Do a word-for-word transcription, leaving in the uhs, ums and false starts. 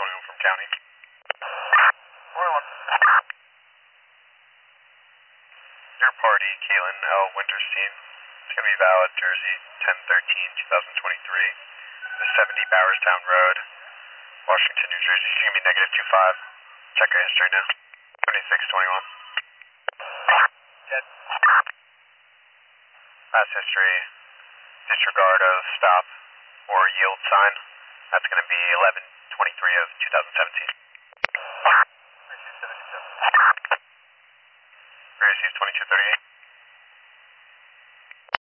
twenty-one from county. Your party, Keelan L. Winterstein. It's going to be valid, Jersey, ten thirteen twenty twenty-three. The seventy Bowerstown Road, Washington, New Jersey. She's going to be negative two five. Check your history now. twenty-six twenty-one. Jet. Pass history, disregard of stop or yield sign. That's going to be eleven twenty-three of twenty seventeen. Gracie is twenty-two thirty-eight.